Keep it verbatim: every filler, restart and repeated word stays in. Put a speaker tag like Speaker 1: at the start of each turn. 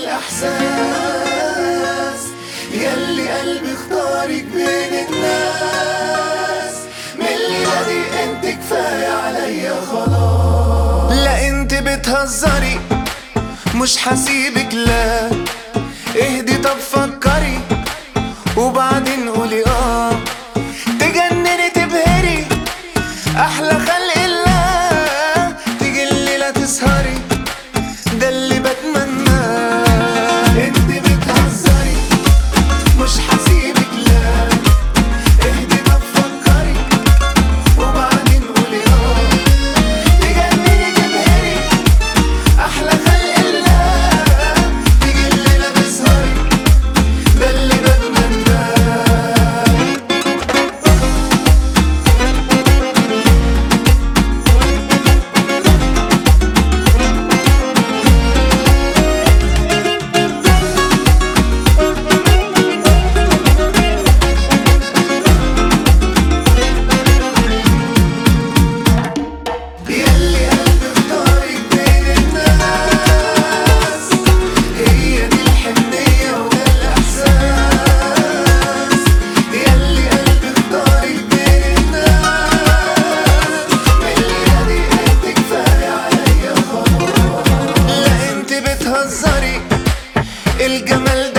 Speaker 1: الإحساس، ياللي قلبي اختارك بين الناس. من الليلة دي انت كفاية عليا خلاص. لا انت بتهزري مش حسيبك، لا اهدي طب فكري وبعدين قولي اه. تجنني تبهري احلى خلق الله، تيجي الليلة تسهري ده اللي بتمناه. انت بتهزري مش حسيبك، لا اهدي طب فكري وبعدين قولي اه. تجنني تبهري احلى خلق الله، تيجي الليلة تسهري ده اللي بتمناه. ياللي قلبي اختارك بين الناس، هي دي الحنية وده الإحساس. ياللي قلبي اختارك بين الناس، من الليلة دي انت كفاية عليا خلاص. لا انت بتهزري الجمال